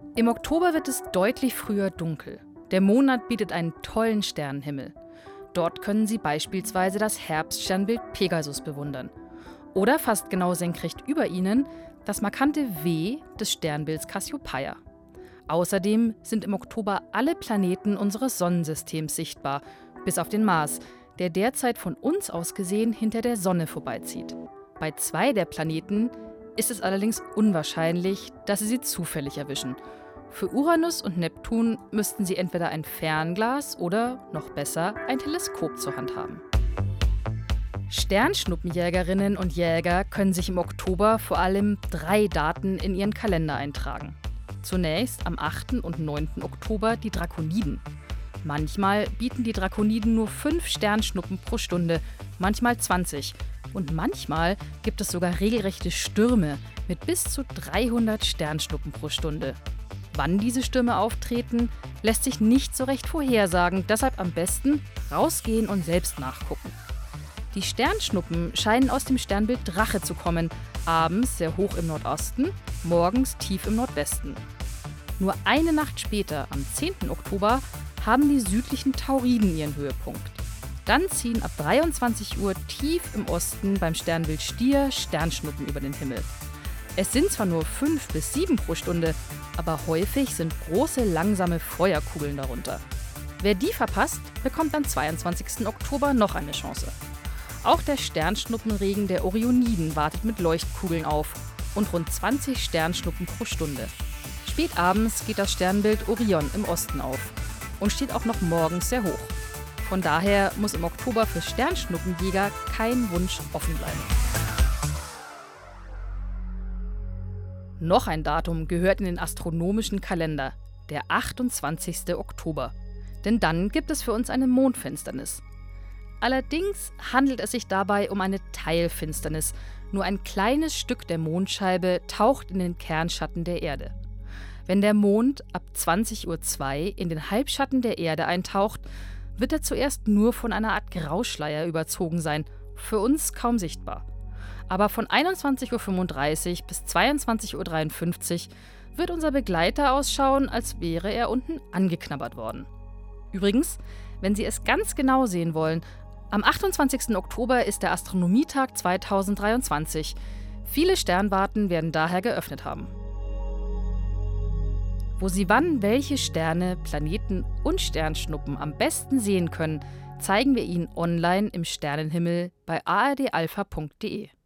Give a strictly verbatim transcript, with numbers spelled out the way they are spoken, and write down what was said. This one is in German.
Im Oktober wird es deutlich früher dunkel. Der Monat bietet einen tollen Sternenhimmel. Dort können Sie beispielsweise das Herbststernbild Pegasus bewundern. Oder fast genau senkrecht über Ihnen das markante W des Sternbilds Cassiopeia. Außerdem sind im Oktober alle Planeten unseres Sonnensystems sichtbar, bis auf den Mars, der derzeit von uns aus gesehen hinter der Sonne vorbeizieht. Bei zwei der Planeten ist es allerdings unwahrscheinlich, dass Sie sie zufällig erwischen. Für Uranus und Neptun müssten Sie entweder ein Fernglas oder, noch besser, ein Teleskop zur Hand haben. Sternschnuppenjägerinnen und Jäger können sich im Oktober vor allem drei Daten in ihren Kalender eintragen. Zunächst am achten und neunten Oktober die Drakoniden. Manchmal bieten die Drakoniden nur fünf Sternschnuppen pro Stunde, manchmal zwanzig. Und manchmal gibt es sogar regelrechte Stürme mit bis zu dreihundert Sternschnuppen pro Stunde. Wann diese Stürme auftreten, lässt sich nicht so recht vorhersagen, deshalb am besten rausgehen und selbst nachgucken. Die Sternschnuppen scheinen aus dem Sternbild Drache zu kommen, abends sehr hoch im Nordosten, morgens tief im Nordwesten. Nur eine Nacht später, am zehnten Oktober, haben die südlichen Tauriden ihren Höhepunkt. Dann ziehen ab dreiundzwanzig Uhr tief im Osten beim Sternbild Stier Sternschnuppen über den Himmel. Es sind zwar nur fünf bis sieben pro Stunde, aber häufig sind große, langsame Feuerkugeln darunter. Wer die verpasst, bekommt am zweiundzwanzigsten Oktober noch eine Chance. Auch der Sternschnuppenregen der Orioniden wartet mit Leuchtkugeln auf und rund zwanzig Sternschnuppen pro Stunde. Spät abends geht das Sternbild Orion im Osten auf und steht auch noch morgens sehr hoch. Von daher muss im Oktober für Sternschnuppenjäger kein Wunsch offen bleiben. Noch ein Datum gehört in den astronomischen Kalender, der achtundzwanzigsten Oktober. Denn dann gibt es für uns eine Mondfinsternis. Allerdings handelt es sich dabei um eine Teilfinsternis. Nur ein kleines Stück der Mondscheibe taucht in den Kernschatten der Erde. Wenn der Mond ab zwanzig Uhr zwei in den Halbschatten der Erde eintaucht, wird er zuerst nur von einer Art Grauschleier überzogen sein, für uns kaum sichtbar. Aber von einundzwanzig Uhr fünfunddreißig bis zweiundzwanzig Uhr dreiundfünfzig wird unser Begleiter ausschauen, als wäre er unten angeknabbert worden. Übrigens, wenn Sie es ganz genau sehen wollen, am achtundzwanzigsten Oktober ist der Astronomietag zweitausenddreiundzwanzig. Viele Sternwarten werden daher geöffnet haben. Wo Sie wann welche Sterne, Planeten und Sternschnuppen am besten sehen können, zeigen wir Ihnen online im Sternenhimmel bei a r d alpha punkt d e.